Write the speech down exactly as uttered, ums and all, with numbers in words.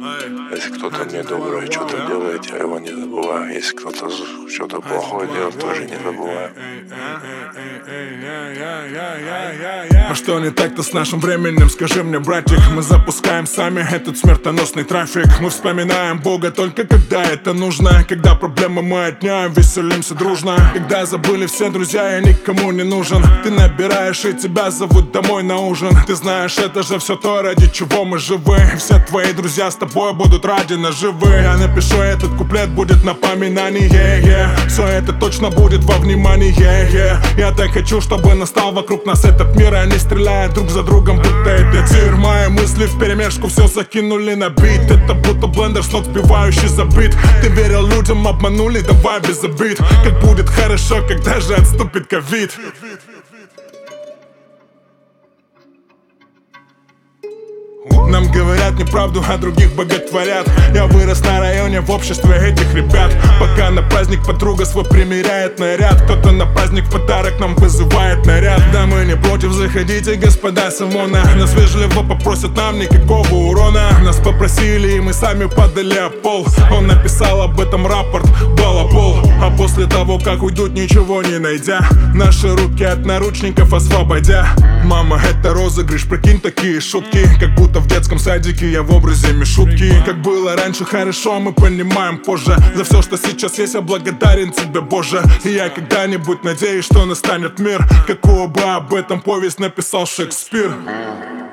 Если кто-то мне доброе что-то делает, я его не забываю. Если кто-то что-то плохое делает, тоже не забываю. А что не так-то с нашим временем, скажи мне, братик? Мы запускаем сами этот смертоносный трафик. Мы вспоминаем Бога только когда это нужно. Когда проблемы мы отняем, веселимся дружно. Когда забыли все друзья, я никому не нужен. Ты набираешь и тебя зовут домой на ужин. Ты знаешь, это же все то, ради чего мы живы. Все твои друзья с тобой будут ради наживы. Я напишу этот куплет, будет напоминание, yeah, yeah. Все это точно будет во внимании, yeah, yeah. Я так хочу, чтобы настал вокруг нас этот мир. Они стреляют друг за другом, будто это тир. Мои мысли вперемешку все закинули на бит. Это будто блендер с ног сбивающий за бит. Ты верил людям, обманули, давай без обид. Как будет хорошо, когда же отступит ковид. Нам говорят неправду, а других боготворят. Я вырос на районе в обществе этих ребят. Пока на праздник подруга свой примеряет наряд, кто-то на праздник подарок нам вызывает наряд. Да, мы не против, заходите, господа Симона. Нас вежливо попросят, нам никакого урона. Нас попросили, и мы сами падали об пол. Он написал об этом рапорт, балабол. А после того, как уйдут, ничего не найдя, наши руки от наручников освободя. Мама, это розыгрыш, прикинь, такие шутки. Как будто в детском садике я в образе Мишутки. Как было раньше хорошо, мы понимаем позже. За все, что сейчас есть, я благодарен тебе, Боже. И я когда-нибудь надеюсь, что настанет мир, какого бы об этом повесть написал Шекспир.